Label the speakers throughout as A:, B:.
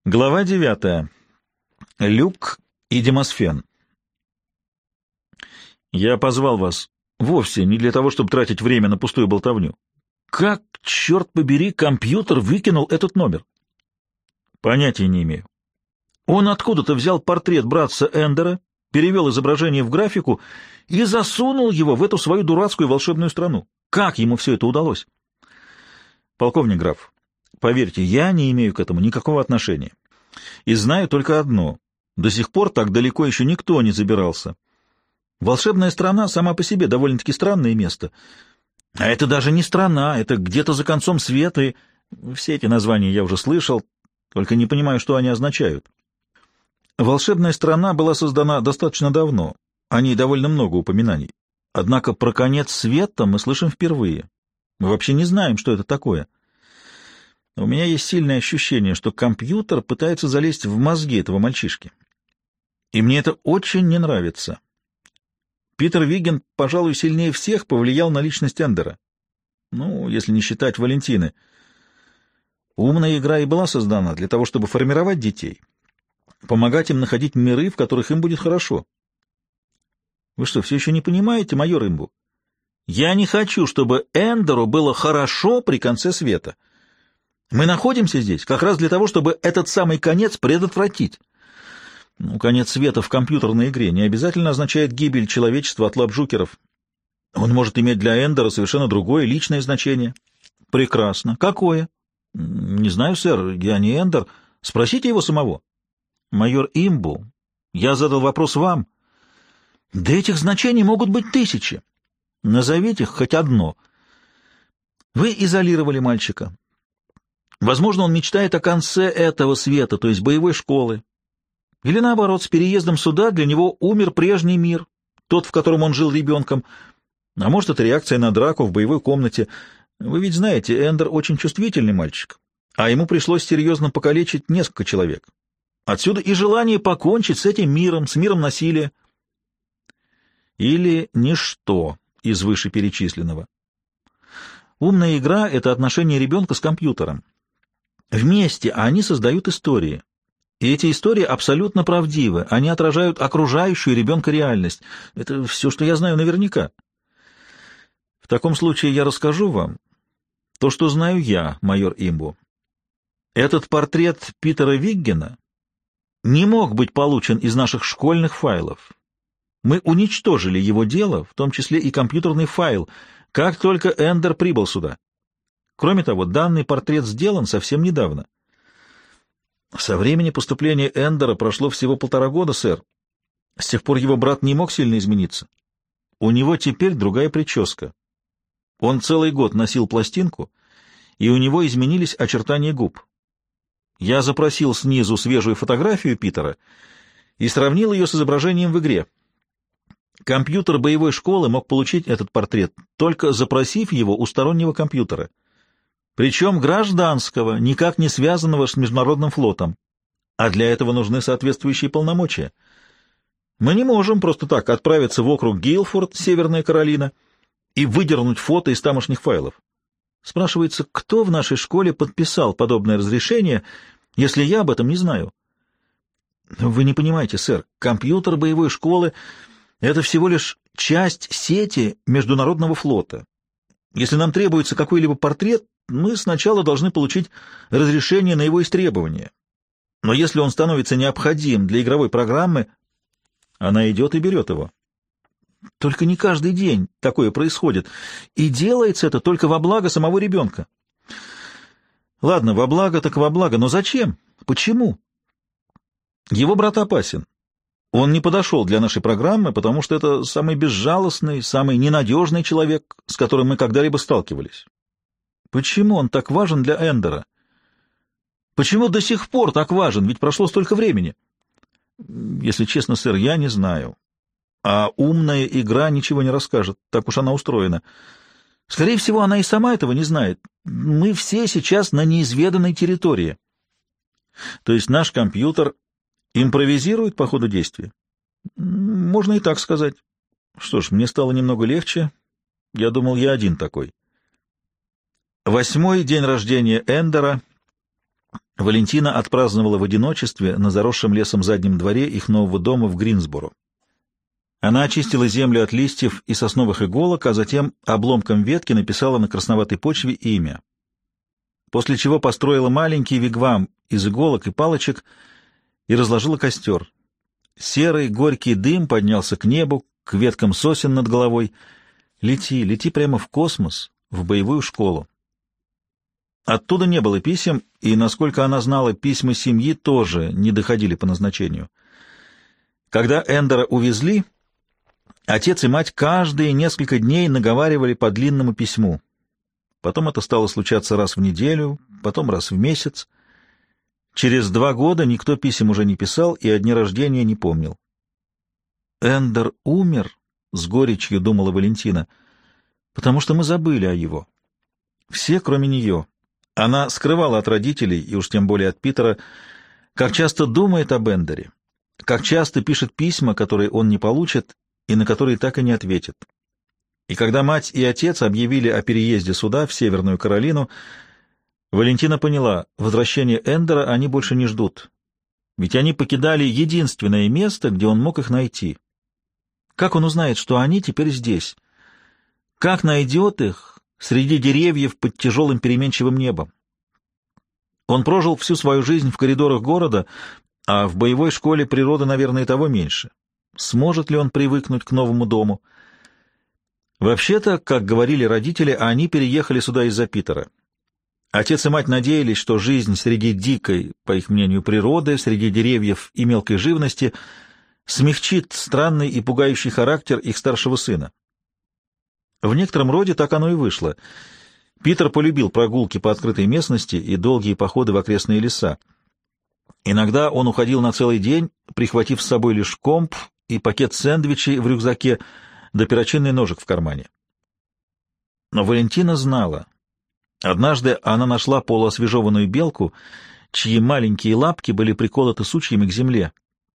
A: Глава 9. Люк и Демосфен. Я позвал вас вовсе не для того, чтобы тратить время на пустую болтовню. Как, черт побери, компьютер выкинул этот номер? Понятия не имею. Он откуда-то взял портрет братца Эндера, перевел изображение в графику и засунул его в эту свою дурацкую волшебную страну. Как ему все это удалось? Полковник граф, поверьте, я не имею к этому никакого отношения. И знаю только одно. До сих пор так далеко еще никто не забирался. Волшебная страна сама по себе довольно-таки странное место. А это даже не страна, это где-то за концом света. И все эти названия я уже слышал, только не понимаю, что они означают. Волшебная страна была создана достаточно давно. О ней довольно много упоминаний. Однако про конец света мы слышим впервые. Мы вообще не знаем, что это такое. У меня есть сильное ощущение, что компьютер пытается залезть в мозги этого мальчишки. И мне это очень не нравится. Питер Виггин, пожалуй, сильнее всех повлиял на личность Эндера. Ну, если не считать Валентины. Умная игра и была создана для того, чтобы формировать детей, помогать им находить миры, в которых им будет хорошо. Вы что, все еще не понимаете, майор Имбу? Я не хочу, чтобы Эндеру было хорошо при конце света. Мы находимся здесь как раз для того, чтобы этот самый конец предотвратить. Ну, конец света в компьютерной игре не обязательно означает гибель человечества от лап Джукеров. Он может иметь для Эндера совершенно другое личное значение. Прекрасно. Какое? Не знаю, сэр, я не Эндер. Спросите его самого. Майор Имбу, я задал вопрос вам. Да этих значений могут быть тысячи. Назовите хоть одно. Вы изолировали мальчика. Возможно, он мечтает о конце этого света, то есть боевой школы. Или наоборот, с переездом сюда для него умер прежний мир, тот, в котором он жил ребенком. А может, это реакция на драку в боевой комнате. Вы ведь знаете, Эндер очень чувствительный мальчик, а ему пришлось серьезно покалечить несколько человек. Отсюда и желание покончить с этим миром, с миром насилия. Или ничто из вышеперечисленного. Умная игра — это отношение ребенка с компьютером. Вместе они создают истории. И эти истории абсолютно правдивы. Они отражают окружающую ребенка реальность. Это все, что я знаю наверняка. В таком случае я расскажу вам то, что знаю я, майор Имбу. Этот портрет Питера Виггина не мог быть получен из наших школьных файлов. Мы уничтожили его дело, в том числе и компьютерный файл, как только Эндер прибыл сюда. Кроме того, данный портрет сделан совсем недавно. Со времени поступления Эндера прошло всего 1,5 года, сэр. С тех пор его брат не мог сильно измениться. У него теперь другая прическа. Он целый год носил пластинку, и у него изменились очертания губ. Я запросил снизу свежую фотографию Питера и сравнил ее с изображением в игре. Компьютер боевой школы мог получить этот портрет, только запросив его у стороннего компьютера. Причем гражданского, никак не связанного с международным флотом. А для этого нужны соответствующие полномочия. Мы не можем просто так отправиться в округ Гилфорд, Северная Каролина, и выдернуть фото из тамошних файлов. Спрашивается, кто в нашей школе подписал подобное разрешение, если я об этом не знаю? Вы не понимаете, сэр, компьютер боевой школы — это всего лишь часть сети международного флота. Если нам требуется какой-либо портрет, мы сначала должны получить разрешение на его истребование. Но если он становится необходим для игровой программы, она идет и берет его. Только не каждый день такое происходит, и делается это только во благо самого ребенка. Ладно, во благо так во благо, но зачем? Почему? Его брат опасен. Он не подошел для нашей программы, потому что это самый безжалостный, самый ненадежный человек, с которым мы когда-либо сталкивались. Почему он так важен для Эндера? Почему до сих пор так важен? Ведь прошло столько времени. Если честно, сэр, я не знаю. А умная игра ничего не расскажет, так уж она устроена. Скорее всего, она и сама этого не знает. Мы все сейчас на неизведанной территории. То есть наш компьютер импровизирует по ходу действия? Можно и так сказать. Что ж, мне стало немного легче. Я думал, я один такой. 8-й день рождения Эндера Валентина отпраздновала в одиночестве на заросшем лесом заднем дворе их нового дома в Гринсборо. Она очистила землю от листьев и сосновых иголок, а затем обломком ветки написала на красноватой почве имя. После чего построила маленький вигвам из иголок и палочек и разложила костер. Серый горький дым поднялся к небу, к веткам сосен над головой. Лети, лети прямо в космос, в боевую школу. Оттуда не было писем, и, насколько она знала, письма семьи тоже не доходили по назначению. Когда Эндера увезли, отец и мать каждые несколько дней наговаривали по длинному письму. Потом это стало случаться раз в неделю, потом раз в месяц. Через 2 года никто писем уже не писал и о дне рождения не помнил. «Эндер умер», — с горечью думала Валентина, — «потому что мы забыли о его. Все, кроме нее». Она скрывала от родителей, и уж тем более от Питера, как часто думает об Эндере, как часто пишет письма, которые он не получит и на которые так и не ответит. И когда мать и отец объявили о переезде суда в Северную Каролину, Валентина поняла, возвращение Эндера они больше не ждут, ведь они покидали единственное место, где он мог их найти. Как он узнает, что они теперь здесь? Как найдет их среди деревьев под тяжелым переменчивым небом? Он прожил всю свою жизнь в коридорах города, а в боевой школе природы, наверное, и того меньше. Сможет ли он привыкнуть к новому дому? Вообще-то, как говорили родители, они переехали сюда из-за Питера. Отец и мать надеялись, что жизнь среди дикой, по их мнению, природы, среди деревьев и мелкой живности смягчит странный и пугающий характер их старшего сына. В некотором роде так оно и вышло. Питер полюбил прогулки по открытой местности и долгие походы в окрестные леса. Иногда он уходил на целый день, прихватив с собой лишь комп и пакет сэндвичей в рюкзаке, да перочинный ножик в кармане. Но Валентина знала. Однажды она нашла полуосвежеванную белку, чьи маленькие лапки были приколоты сучьями к земле.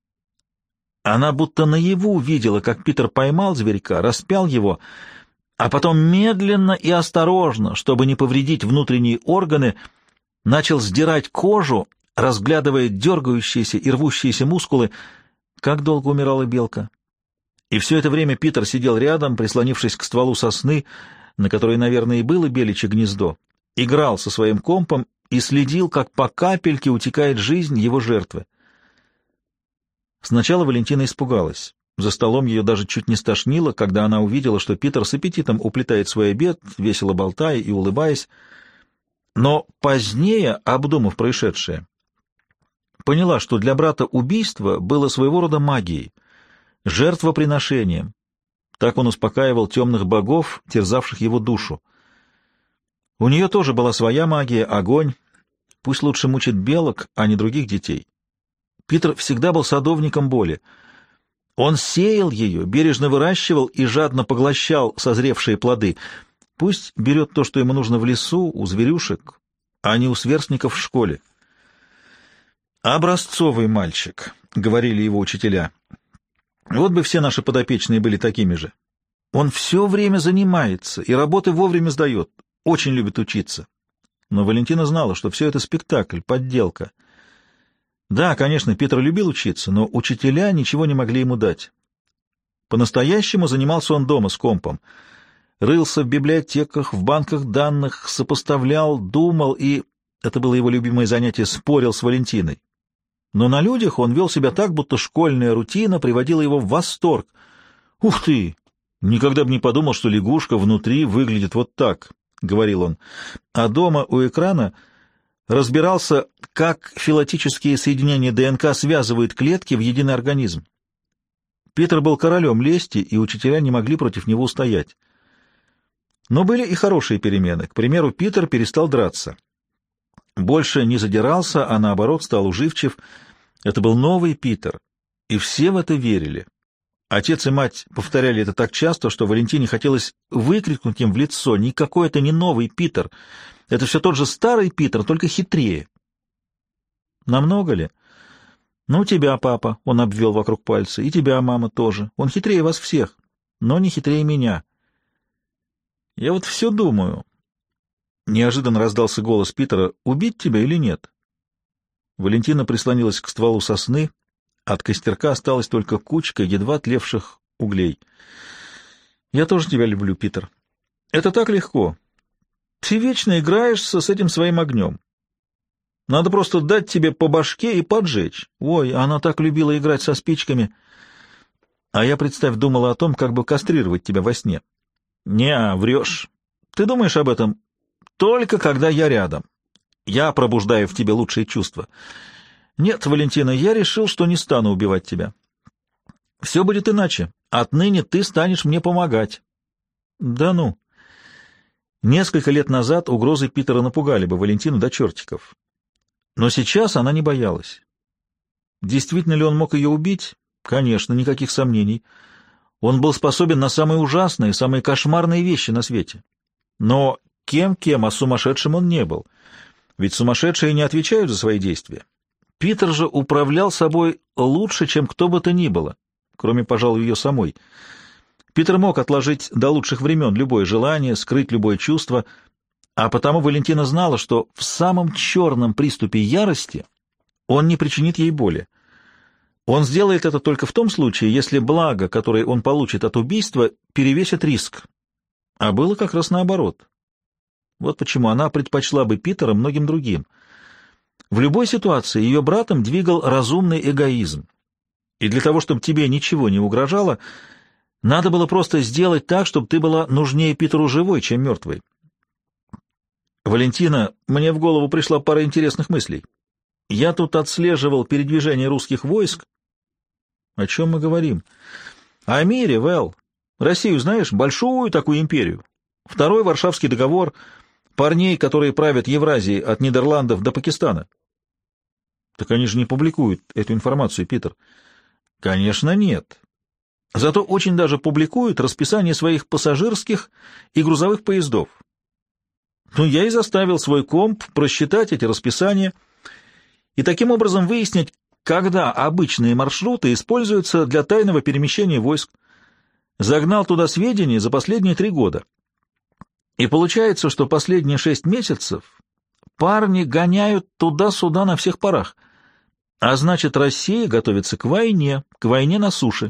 A: Она будто наяву видела, как Питер поймал зверька, распял его, а потом медленно и осторожно, чтобы не повредить внутренние органы, начал сдирать кожу, разглядывая дергающиеся и рвущиеся мускулы. Как долго умирала белка? И все это время Питер сидел рядом, прислонившись к стволу сосны, на которой, наверное, и было беличье гнездо, играл со своим компом и следил, как по капельке утекает жизнь его жертвы. Сначала Валентина испугалась. За столом ее даже чуть не стошнило, когда она увидела, что Питер с аппетитом уплетает свой обед, весело болтая и улыбаясь. Но позднее, обдумав происшедшее, поняла, что для брата убийство было своего рода магией, жертвоприношением. Так он успокаивал темных богов, терзавших его душу. У нее тоже была своя магия, огонь. Пусть лучше мучит белок, а не других детей. Питер всегда был садовником боли. Он сеял ее, бережно выращивал и жадно поглощал созревшие плоды. Пусть берет то, что ему нужно в лесу, у зверюшек, а не у сверстников в школе. «Образцовый мальчик», — говорили его учителя. «Вот бы все наши подопечные были такими же. Он все время занимается и работы вовремя сдает, очень любит учиться». Но Валентина знала, что все это спектакль, подделка. Да, конечно, Питер любил учиться, но учителя ничего не могли ему дать. По-настоящему занимался он дома с компом. Рылся в библиотеках, в банках данных, сопоставлял, думал и, это было его любимое занятие, спорил с Валентиной. Но на людях он вел себя так, будто школьная рутина приводила его в восторг. «Ух ты! Никогда бы не подумал, что лягушка внутри выглядит вот так», — говорил он. А дома у экрана разбирался, как филатические соединения ДНК связывают клетки в единый организм. Питер был королем лести, и учителя не могли против него устоять. Но были и хорошие перемены. К примеру, Питер перестал драться. Больше не задирался, а наоборот стал уживчив. Это был новый Питер, и все в это верили. Отец и мать повторяли это так часто, что Валентине хотелось выкрикнуть им в лицо: «Никакой это не новый Питер! Это все тот же старый Питер, только хитрее». Намного ли? «Ну, тебя, папа», — он обвел вокруг пальца, — «и тебя, мама, тоже. Он хитрее вас всех, но не хитрее меня». «Я вот все думаю». Неожиданно раздался голос Питера: «Убить тебя или нет?» Валентина прислонилась к стволу сосны. От костерка осталась только кучка едва тлевших углей. «Я тоже тебя люблю, Питер. Это так легко. Ты вечно играешься с этим своим огнем. Надо просто дать тебе по башке и поджечь. Ой, она так любила играть со спичками. А я, представь, думала о том, как бы кастрировать тебя во сне. Не, врешь. Ты думаешь об этом только когда я рядом. Я пробуждаю в тебе лучшие чувства. Нет, Валентина, я решил, что не стану убивать тебя. Все будет иначе. Отныне ты станешь мне помогать». Да ну. Несколько лет назад угрозы Питера напугали бы Валентину до чертиков. Но сейчас она не боялась. Действительно ли он мог ее убить? Конечно, никаких сомнений. Он был способен на самые ужасные, самые кошмарные вещи на свете. Но кем-кем, а сумасшедшим он не был. Ведь сумасшедшие не отвечают за свои действия. Питер же управлял собой лучше, чем кто бы то ни было, кроме, пожалуй, ее самой. Питер мог отложить до лучших времен любое желание, скрыть любое чувство, а потому Валентина знала, что в самом черном приступе ярости он не причинит ей боли. Он сделает это только в том случае, если благо, которое он получит от убийства, перевесит риск. А было как раз наоборот. Вот почему она предпочла бы Питера многим другим. В любой ситуации ее братом двигал разумный эгоизм. И для того, чтобы тебе ничего не угрожало, надо было просто сделать так, чтобы ты была нужнее Питеру живой, чем мертвой. Валентина, мне в голову пришла пара интересных мыслей. Я тут отслеживал передвижение русских войск. О чем мы говорим? О мире, Вэл. Россию знаешь? Большую такую империю. Второй Варшавский договор, парней, которые правят Евразией от Нидерландов до Пакистана. Так они же не публикуют эту информацию, Питер. Конечно, нет. Зато очень даже публикуют расписание своих пассажирских и грузовых поездов. Ну, я и заставил свой комп просчитать эти расписания и таким образом выяснить, когда обычные маршруты используются для тайного перемещения войск. Загнал туда сведения за последние 3 года. И получается, что последние 6 месяцев парни гоняют туда-сюда на всех парах. А значит, Россия готовится к войне на суше.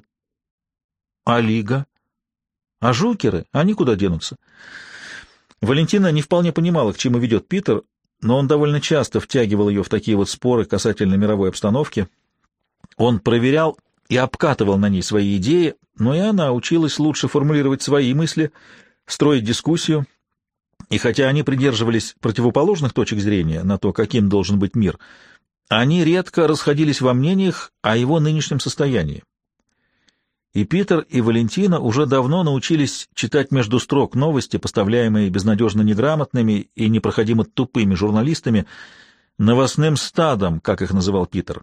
A: А Лига? А жукеры? Они куда денутся? Валентина не вполне понимала, к чему ведет Питер, но он довольно часто втягивал ее в такие вот споры касательно мировой обстановки. Он проверял и обкатывал на ней свои идеи, но и она училась лучше формулировать свои мысли, строить дискуссию. И хотя они придерживались противоположных точек зрения на то, каким должен быть мир, они редко расходились во мнениях о его нынешнем состоянии. И Питер, и Валентина уже давно научились читать между строк новости, поставляемые безнадежно неграмотными и непроходимо тупыми журналистами, новостным стадом, как их называл Питер.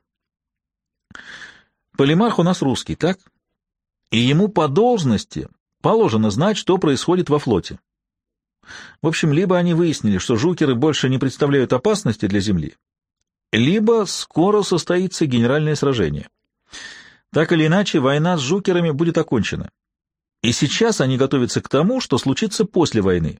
A: Полимарх у нас русский, так? И ему по должности положено знать, что происходит во флоте. В общем, либо они выяснили, что жукеры больше не представляют опасности для Земли, либо скоро состоится генеральное сражение. Так или иначе, война с жукерами будет окончена. И сейчас они готовятся к тому, что случится после войны.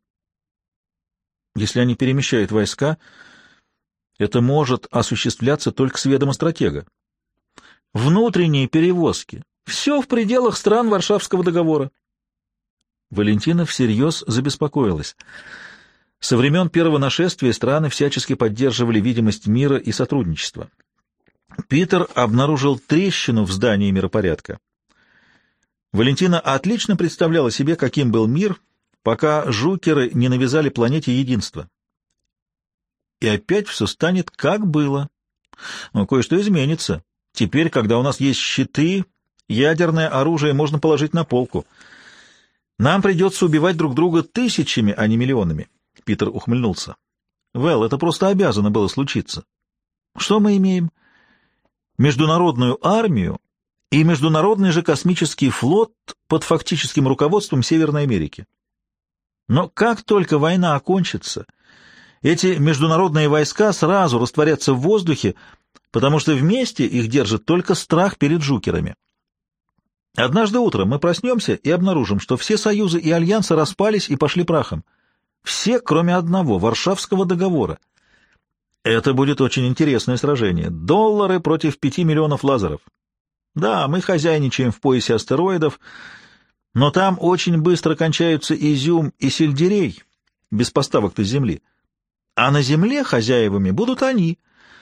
A: Если они перемещают войска, это может осуществляться только с ведома стратега. Внутренние перевозки. Все в пределах стран Варшавского договора. Валентина всерьез забеспокоилась. Со времен первого нашествия страны всячески поддерживали видимость мира и сотрудничества. Питер обнаружил трещину в здании миропорядка. Валентина отлично представляла себе, каким был мир, пока жукеры не навязали планете единство. И опять все станет, как было. Но кое-что изменится. Теперь, когда у нас есть щиты, ядерное оружие можно положить на полку. Нам придется убивать друг друга тысячами, а не миллионами. Питер ухмыльнулся. Вэл, это просто обязано было случиться. Что мы имеем? Международную армию и международный же космический флот под фактическим руководством Северной Америки. Но как только война окончится, эти международные войска сразу растворятся в воздухе, потому что вместе их держит только страх перед жукерами. Однажды утром мы проснемся и обнаружим, что все союзы и альянсы распались и пошли прахом. Все, кроме одного, Варшавского договора. Это будет очень интересное сражение. Доллары против 5 миллионов лазеров. Да, мы хозяйничаем в поясе астероидов, но там очень быстро кончаются изюм и сельдерей, без поставок-то с Земли. А на Земле хозяевами будут они.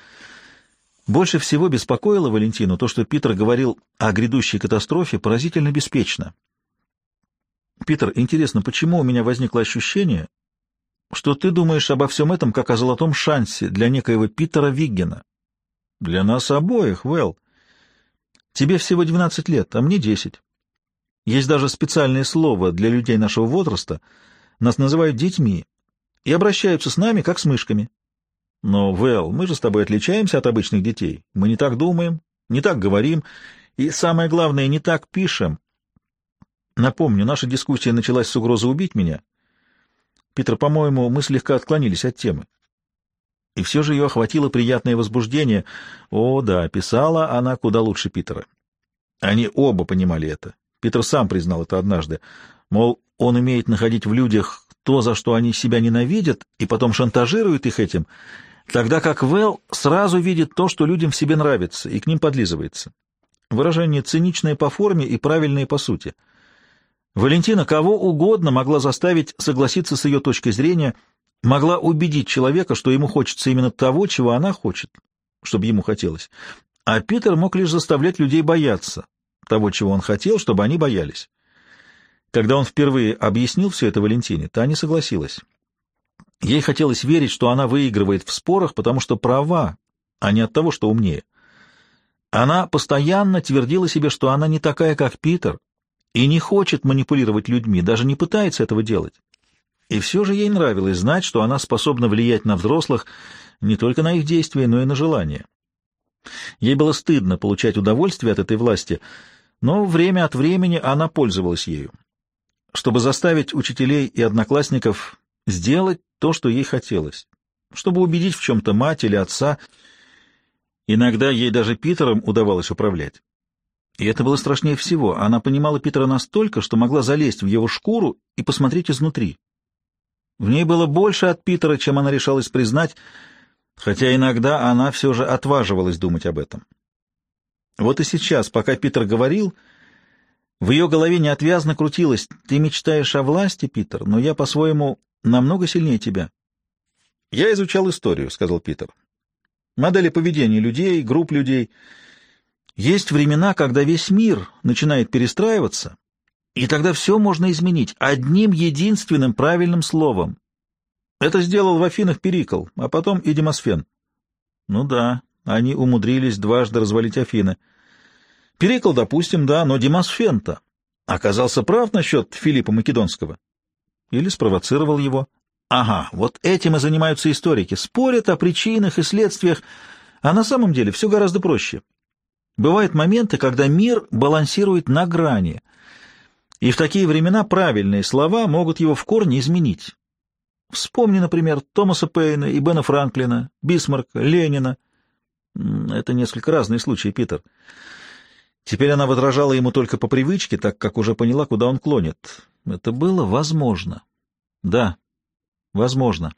A: Больше всего беспокоило Валентину то, что Питер говорил о грядущей катастрофе поразительно беспечно. «Питер, интересно, почему у меня возникло ощущение, что ты думаешь обо всем этом как о золотом шансе для некоего Питера Виггена?» «Для нас обоих, Вэл. Тебе всего 12 лет, а мне 10. Есть даже специальное слово для людей нашего возраста. Нас называют детьми и обращаются с нами, как с мышками. Но, Вэл, мы же с тобой отличаемся от обычных детей. Мы не так думаем, не так говорим и, самое главное, не так пишем. Напомню, наша дискуссия началась с угрозы убить меня. Питер, по-моему, мы слегка отклонились от темы. И все же ее охватило приятное возбуждение. О, да, писала она куда лучше Питера. Они оба понимали это. Питер сам признал это однажды. Мол, он умеет находить в людях то, за что они себя ненавидят, и потом шантажирует их этим, тогда как Вэл сразу видит то, что людям в себе нравится, и к ним подлизывается. Выражение циничное по форме и правильное по сути. Валентина кого угодно могла заставить согласиться с ее точкой зрения, могла убедить человека, что ему хочется именно того, чего она хочет, чтобы ему хотелось. А Питер мог лишь заставлять людей бояться того, чего он хотел, чтобы они боялись. Когда он впервые объяснил все это Валентине, та не согласилась. Ей хотелось верить, что она выигрывает в спорах, потому что права, а не от того, что умнее. Она постоянно твердила себе, что она не такая, как Питер, и не хочет манипулировать людьми, даже не пытается этого делать. И все же ей нравилось знать, что она способна влиять на взрослых не только на их действия, но и на желания. Ей было стыдно получать удовольствие от этой власти, но время от времени она пользовалась ею, чтобы заставить учителей и одноклассников сделать то, что ей хотелось, чтобы убедить в чем-то мать или отца. Иногда ей даже Питером удавалось управлять. И это было страшнее всего. Она понимала Питера настолько, что могла залезть в его шкуру и посмотреть изнутри. В ней было больше от Питера, чем она решалась признать, хотя иногда она все же отваживалась думать об этом. Вот и сейчас, пока Питер говорил, в ее голове неотвязно крутилось: «Ты мечтаешь о власти, Питер, но я, по-своему, намного сильнее тебя». «Я изучал историю», — сказал Питер. «Модели поведения людей, групп людей. Есть времена, когда весь мир начинает перестраиваться, и тогда все можно изменить одним единственным правильным словом. Это сделал в Афинах Перикл, а потом и Демосфен». Ну да, они умудрились дважды развалить Афины. Перикл, допустим, да, но Демосфен-то оказался прав насчет Филиппа Македонского. Или спровоцировал его. Ага, вот этим и занимаются историки. Спорят о причинах и следствиях, а на самом деле все гораздо проще. Бывают моменты, когда мир балансирует на грани, и в такие времена правильные слова могут его в корне изменить. Вспомни, например, Томаса Пейна и Бена Франклина, Бисмарка, Ленина. Это несколько разные случаи, Питер. Теперь она возражала ему только по привычке, так как уже поняла, куда он клонит. Это было возможно. Да, возможно.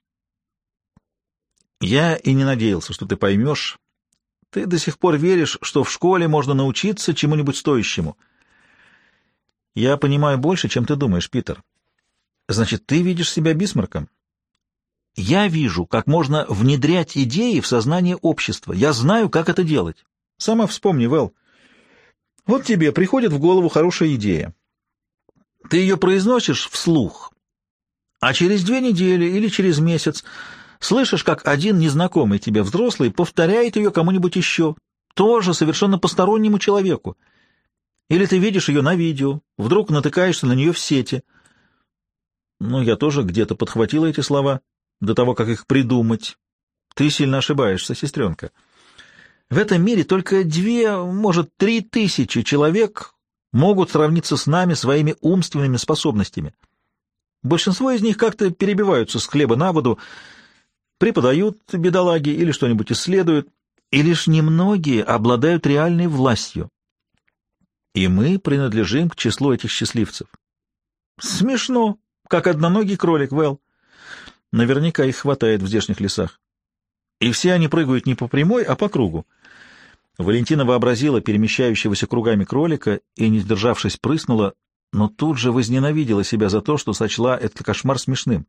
A: Я и не надеялся, что ты поймешь. Ты до сих пор веришь, что в школе можно научиться чему-нибудь стоящему. Я понимаю больше, чем ты думаешь, Питер. Значит, ты видишь себя Бисмарком? Я вижу, как можно внедрять идеи в сознание общества. Я знаю, как это делать. Сама вспомни, Вэл. Вот тебе приходит в голову хорошая идея. Ты ее произносишь вслух, а через 2 недели или через месяц слышишь, как один незнакомый тебе взрослый повторяет ее кому-нибудь еще, тоже совершенно постороннему человеку. Или ты видишь ее на видео, вдруг натыкаешься на нее в сети. Ну, я тоже где-то подхватила эти слова до того, как их придумать. Ты сильно ошибаешься, сестренка. В этом мире только 2, может, 3 тысячи человек могут сравниться с нами своими умственными способностями. Большинство из них как-то перебиваются с хлеба на воду, преподают бедолаги или что-нибудь исследуют, и лишь немногие обладают реальной властью. И мы принадлежим к числу этих счастливцев. Смешно, как одноногий кролик, Вэл. Наверняка их хватает в здешних лесах. И все они прыгают не по прямой, а по кругу. Валентина вообразила перемещающегося кругами кролика и, не сдержавшись, прыснула, но тут же возненавидела себя за то, что сочла этот кошмар смешным.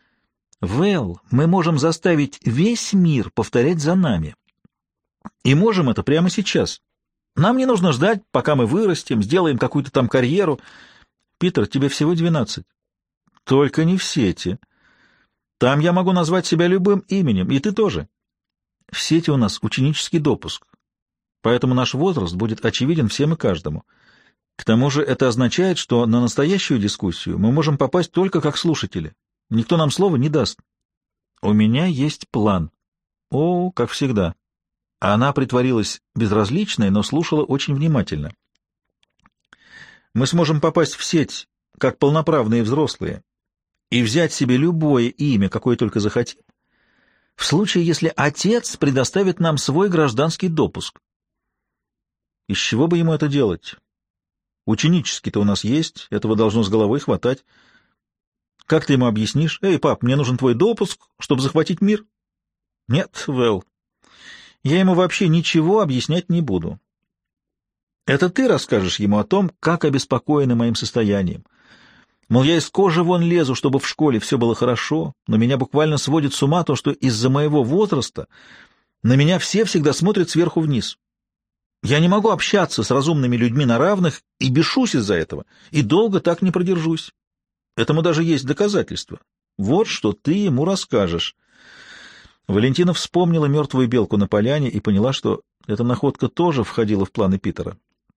A: «Вэл, мы можем заставить весь мир повторять за нами. И можем это прямо сейчас. Нам не нужно ждать, пока мы вырастем, сделаем какую-то там карьеру. Питер, тебе всего 12. Только не в сети. Там я могу назвать себя любым именем, и ты тоже. В сети у нас ученический допуск, поэтому наш возраст будет очевиден всем и каждому. К тому же это означает, что на настоящую дискуссию мы можем попасть только как слушатели. Никто нам слова не даст. У меня есть план. О, как всегда. Она притворилась безразличной, но слушала очень внимательно. Мы сможем попасть в сеть, как полноправные взрослые, и взять себе любое имя, какое только захотим, в случае, если отец предоставит нам свой гражданский допуск. Из чего бы ему это делать? Ученический-то у нас есть, этого должно с головой хватать. Как ты ему объяснишь? Эй, пап, мне нужен твой допуск, чтобы захватить мир? Нет, Вэл, я ему вообще ничего объяснять не буду. Это ты расскажешь ему о том, как обеспокоены моим состоянием. Мол, я из кожи вон лезу, чтобы в школе все было хорошо, но меня буквально сводит с ума то, что из-за моего возраста на меня все всегда смотрят сверху вниз. Я не могу общаться с разумными людьми на равных и бешусь из-за этого, и долго так не продержусь. Этому даже есть доказательства. Вот что ты ему расскажешь. Валентина вспомнила мертвую белку на поляне и поняла, что эта находка тоже входила в планы Питера.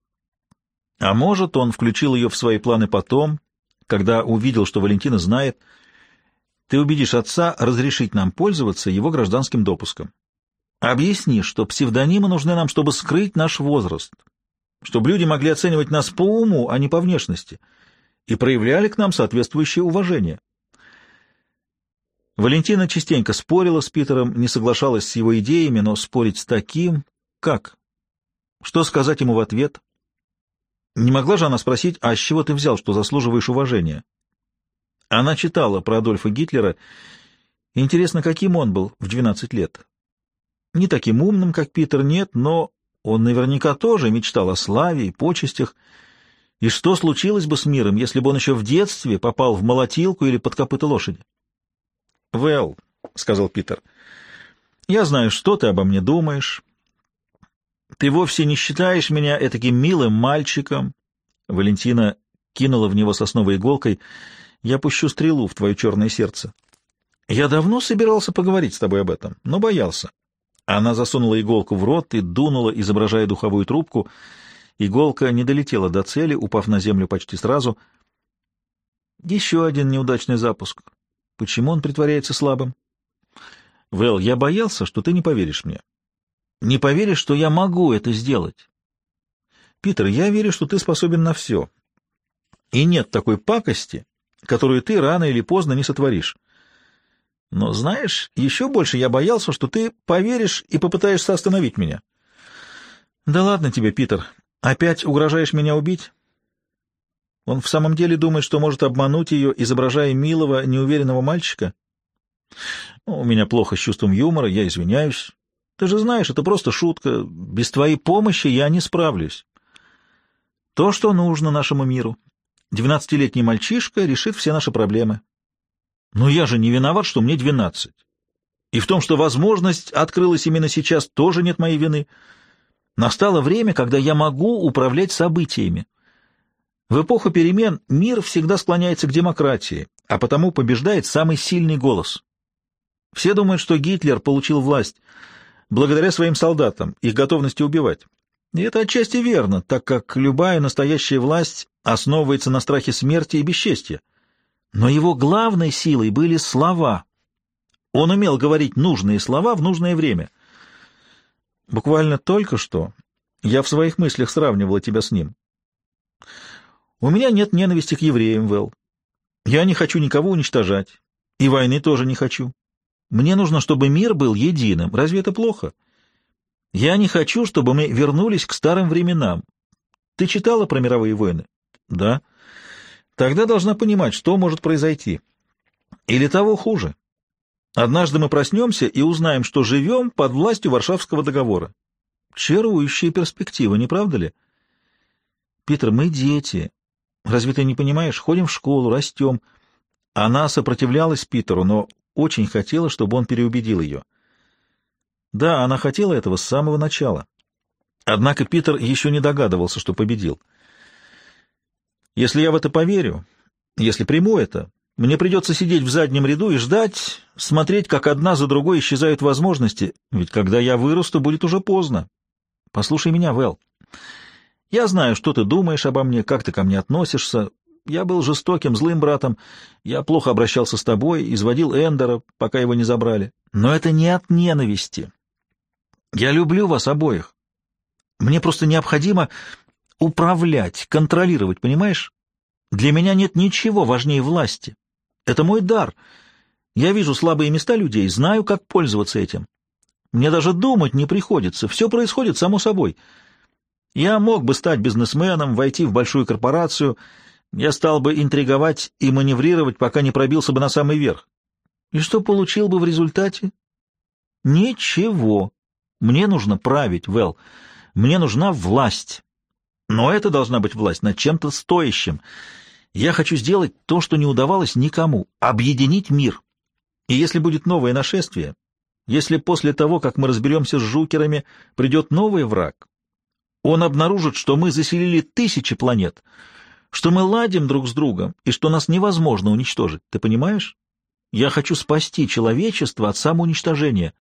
A: А может, он включил ее в свои планы потом, когда увидел, что Валентина знает. Ты убедишь отца разрешить нам пользоваться его гражданским допуском. Объясни, что псевдонимы нужны нам, чтобы скрыть наш возраст, чтобы люди могли оценивать нас по уму, а не по внешности, и проявляли к нам соответствующее уважение. Валентина частенько спорила с Питером, не соглашалась с его идеями, но спорить с таким... Как? Что сказать ему в ответ? Не могла же она спросить, а с чего ты взял, что заслуживаешь уважения? Она читала про Адольфа Гитлера. Интересно, каким он был в 12 лет? Не таким умным, как Питер, нет, но он наверняка тоже мечтал о славе и почестях. И что случилось бы с миром, если бы он еще в детстве попал в молотилку или под копыта лошади? «Вэл», — сказал Питер, — «я знаю, что ты обо мне думаешь. Ты вовсе не считаешь меня этаким милым мальчиком». Валентина кинула в него сосновой иголкой. «Я пущу стрелу в твое черное сердце. Я давно собирался поговорить с тобой об этом, но боялся». Она засунула иголку в рот и дунула, изображая духовую трубку. Иголка не долетела до цели, упав на землю почти сразу. Еще один неудачный запуск. Почему он притворяется слабым? Вэл, я боялся, что ты не поверишь мне. Не поверишь, что я могу это сделать. Питер, я верю, что ты способен на все. И нет такой пакости, которую ты рано или поздно не сотворишь. Но, знаешь, еще больше я боялся, что ты поверишь и попытаешься остановить меня. Да ладно тебе, Питер, опять угрожаешь меня убить? Он в самом деле думает, что может обмануть ее, изображая милого, неуверенного мальчика? У меня плохо с чувством юмора, я извиняюсь. Ты же знаешь, это просто шутка. Без твоей помощи я не справлюсь. То, что нужно нашему миру. 12-летний мальчишка решит все наши проблемы. Но я же не виноват, что мне 12. И в том, что возможность открылась именно сейчас, тоже нет моей вины. Настало время, когда я могу управлять событиями. В эпоху перемен мир всегда склоняется к демократии, а потому побеждает самый сильный голос. Все думают, что Гитлер получил власть благодаря своим солдатам, их готовности убивать. И это отчасти верно, так как любая настоящая власть основывается на страхе смерти и бесчестья. Но его главной силой были слова. Он умел говорить нужные слова в нужное время. Буквально только что я в своих мыслях сравнивала тебя с ним. У меня нет ненависти к евреям, Вэл. Я не хочу никого уничтожать. И войны тоже не хочу. Мне нужно, чтобы мир был единым. Разве это плохо? Я не хочу, чтобы мы вернулись к старым временам. Ты читала про мировые войны? Да. Тогда должна понимать, что может произойти. Или того хуже. Однажды мы проснемся и узнаем, что живем под властью Варшавского договора. Чарующая перспектива, не правда ли? Питер, мы дети. Разве ты не понимаешь? Ходим в школу, растем. Она сопротивлялась Питеру, но очень хотела, чтобы он переубедил ее. Да, она хотела этого с самого начала. Однако Питер еще не догадывался, что победил. Если я в это поверю, если приму это, мне придется сидеть в заднем ряду и ждать, смотреть, как одна за другой исчезают возможности, ведь когда я вырасту, будет уже поздно. Послушай меня, Вэл. Я знаю, что ты думаешь обо мне, как ты ко мне относишься. Я был жестоким, злым братом, я плохо обращался с тобой, изводил Эндера, пока его не забрали. Но это не от ненависти. Я люблю вас обоих. Мне просто необходимо управлять, контролировать, понимаешь? Для меня нет ничего важнее власти. Это мой дар. Я вижу слабые места людей, знаю, как пользоваться этим. Мне даже думать не приходится, все происходит само собой. Я мог бы стать бизнесменом, войти в большую корпорацию, я стал бы интриговать и маневрировать, пока не пробился бы на самый верх. И что получил бы в результате? Ничего. Мне нужно править, Вэл. Мне нужна власть. Но это должна быть власть над чем-то стоящим. Я хочу сделать то, что не удавалось никому — объединить мир. И если будет новое нашествие, если после того, как мы разберемся с жукерами, придет новый враг, он обнаружит, что мы заселили тысячи планет, что мы ладим друг с другом и что нас невозможно уничтожить. Ты понимаешь? Я хочу спасти человечество от самоуничтожения.